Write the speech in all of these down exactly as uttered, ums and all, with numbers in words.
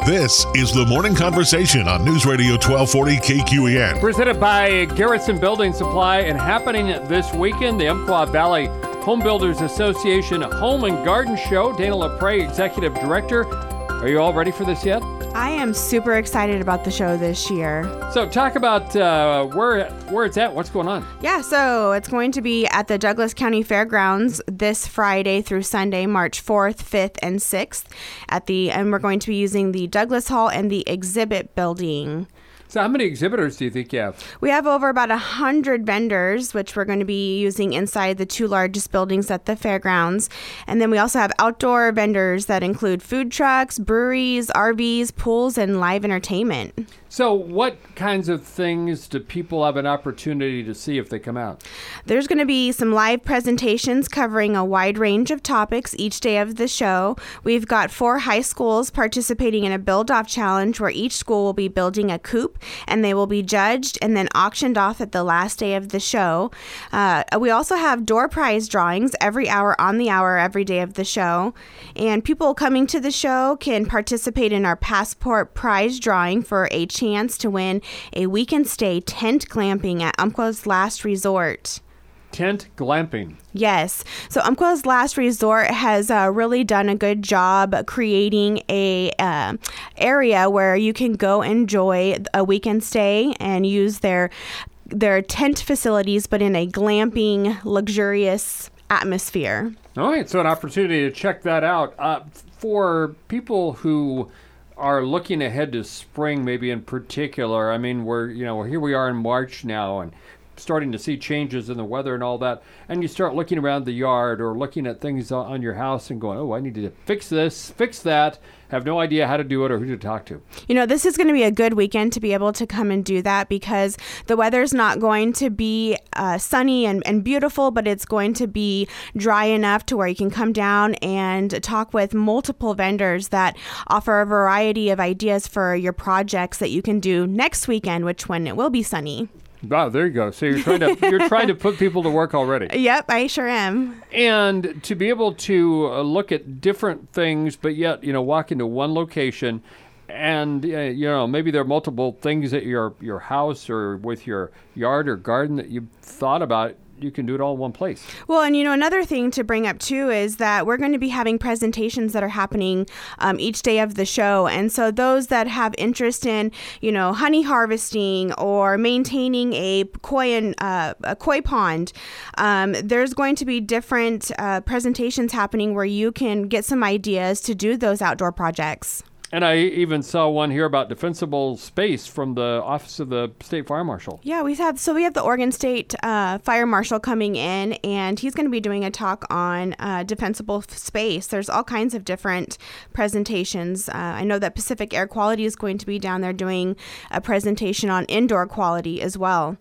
This is the Morning Conversation on News Radio twelve forty K Q E N. Presented by Garrison Building Supply and happening this weekend, the Umpqua Valley Home Builders Association Home and Garden Show. Dana LaPrey, Executive Director. Are you all ready for this yet? I am super excited about the show this year. So talk about uh, where where it's at. What's going on? Yeah, so it's going to be at the Douglas County Fairgrounds this Friday through Sunday, March fourth, fifth, and sixth. At the and we're going to be using the Douglas Hall and the exhibit building. So how many exhibitors do you think you have? We have over about one hundred vendors, which we're going to be using inside the two largest buildings at the fairgrounds. And then we also have outdoor vendors that include food trucks, breweries, R Vs, pools, and live entertainment. So what kinds of things do people have an opportunity to see if they come out? There's going to be some live presentations covering a wide range of topics each day of the show. We've got four high schools participating in a build-off challenge where each school will be building a coop, and they will be judged and then auctioned off at the last day of the show. Uh, we also have door prize drawings every hour on the hour every day of the show. And people coming to the show can participate in our passport prize drawing for a chance to win a weekend stay tent glamping at Umpqua's Last Resort. Tent glamping. Yes. So Umpqua's Last Resort has uh, really done a good job creating a uh, area where you can go enjoy a weekend stay and use their their tent facilities, but in a glamping, luxurious atmosphere. All right, so an opportunity to check that out. Uh, for people who are looking ahead to spring, maybe in particular, I mean, we're, you know, here we are in March now and starting to see changes in the weather and all that, and you start looking around the yard or looking at things on your house and going, oh, I need to fix this, fix that, have no idea how to do it or who to talk to. You know, this is going to be a good weekend to be able to come and do that because the weather's not going to be uh, sunny and, and beautiful, but it's going to be dry enough to where you can come down and talk with multiple vendors that offer a variety of ideas for your projects that you can do next weekend, which when it will be sunny. Wow, there you go. So you're trying to you're trying to put people to work already. Yep, I sure am. And to be able to uh, look at different things, but yet, you know, walk into one location and, uh, you know, maybe there are multiple things at your, your house or with your yard or garden that you thought about. You can do it all in one place. Well, and you know, another thing to bring up too is that we're going to be having presentations that are happening um, each day of the show. And so those that have interest in, you know, honey harvesting or maintaining a koi and uh, a koi pond, um, there's going to be different uh, presentations happening where you can get some ideas to do those outdoor projects. And I even saw one here about defensible space from the Office of the State Fire Marshal. Yeah, we have. So we have the Oregon State uh, Fire Marshal coming in, and he's going to be doing a talk on uh, defensible f- space. There's all kinds of different presentations. Uh, I know that Pacific Air Quality is going to be down there doing a presentation on indoor quality as well.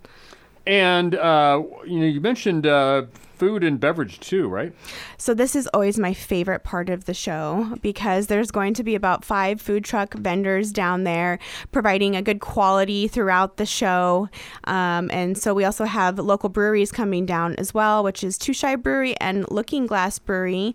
And uh, you know, you mentioned uh, food and beverage too, right? So this is always my favorite part of the show because there's going to be about five food truck vendors down there providing a good quality throughout the show. Um, and so we also have local breweries coming down as well, which is Two Shy Brewery and Looking Glass Brewery,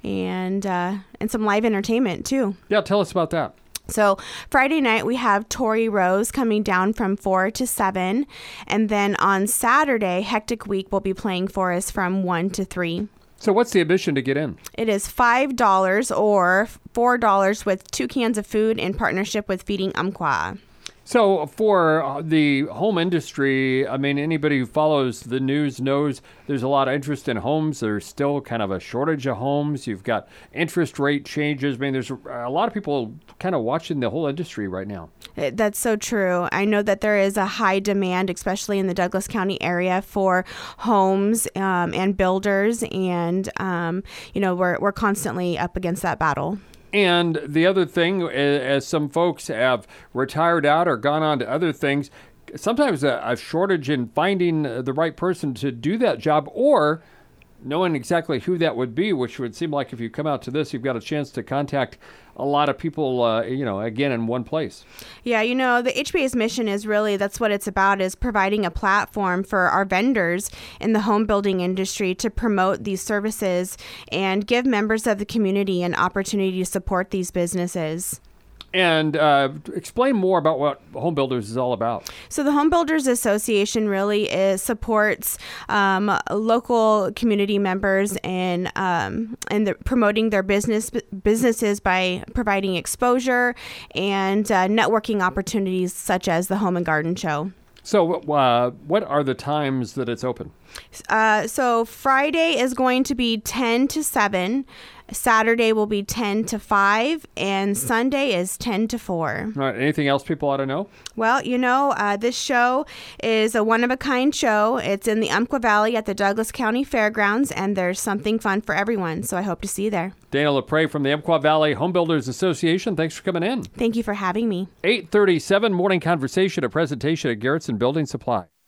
and uh, and some live entertainment too. Yeah, tell us about that. So Friday night, we have Tori Rose coming down from four to seven. And then on Saturday, Hectic Week will be playing for us from one to three. So what's the admission to get in? It is five dollars or four dollars with two cans of food in partnership with Feeding Umpqua. So for the home industry, I mean, anybody who follows the news knows there's a lot of interest in homes. There's still kind of a shortage of homes. You've got interest rate changes. I mean, there's a lot of people kind of watching the whole industry right now. That's so true. I know that there is a high demand, especially in the Douglas County area, for homes um, and builders. And, um, you know, we're we're constantly up against that battle. And the other thing, as some folks have retired out or gone on to other things, sometimes a, a shortage in finding the right person to do that job or knowing exactly who that would be, which would seem like if you come out to this, you've got a chance to contact a lot of people, uh, you know, again, in one place. Yeah, you know, the H B A's mission is really, that's what it's about, is providing a platform for our vendors in the home building industry to promote these services and give members of the community an opportunity to support these businesses. And uh, explain more about what Home Builders is all about. So the Home Builders Association really is supports um, local community members in um, in the, promoting their business businesses by providing exposure and uh, networking opportunities such as the Home and Garden Show. So uh, what are the times that it's open? Uh, so Friday is going to be ten to seven. Saturday will be ten to five, and Sunday is ten to four. All right. Anything else people ought to know? Well, you know, uh, this show is a one-of-a-kind show. It's in the Umpqua Valley at the Douglas County Fairgrounds, and there's something fun for everyone, so I hope to see you there. Dana LaPrey from the Umpqua Valley Home Builders Association. Thanks for coming in. Thank you for having me. eight thirty-seven Morning Conversation, a presentation at Garrettson Building Supply.